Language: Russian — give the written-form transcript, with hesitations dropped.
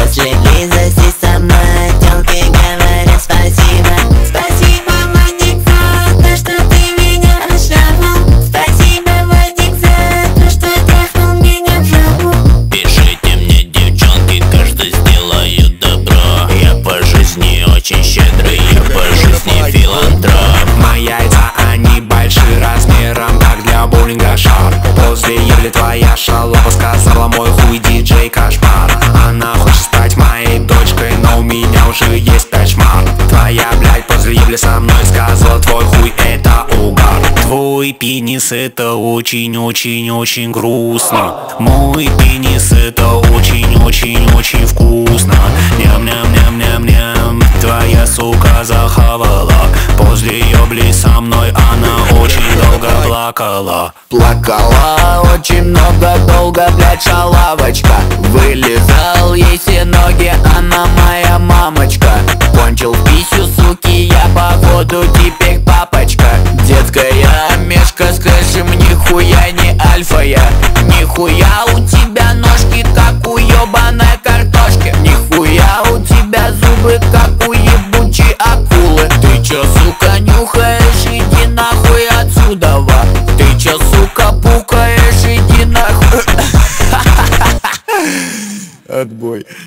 После близости со мной тёлки говорят спасибо. Спасибо, Вадик, за то, что ты меня ошармал. Спасибо, Вадик, за то, что трахнул меня в жопу. Пишите мне, девчонки, каждый сделает добро. Я по жизни очень щедрый, я по жизни филантроп. Мои яйца, они большие размером, как для боулинга шар. После ели твоя шалава сказала, мой хуй диджей кошмар. Она хочет стать моей дочкой, но у меня уже есть 5 шмар. Твоя, блядь, после ебли со мной сказала, твой хуй это угар. Твой пенис это очень-очень-очень грустно. Мой пенис это очень-очень-очень вкусно. Ням-ням-ням-ням-ням. Твоя сука захавала. После ебли со мной она очень долго плакала. Плакала очень много, долго, блядь, шалавочка. Вылезал ей все ноги, она моя мамочка. Кончил в писю, суки, я походу теперь папочка. Детская мешка с кэшем, нихуя не альфа я. Нихуя у тебя ножки, как у ебаной картошки. Нихуя у тебя зубы, как у ебучей акулы. Ты чё, сука, нюхаешь? Иди нахуй отсюда, ва. Ты чё, сука, пукаешь? Иди нахуй. Отбой.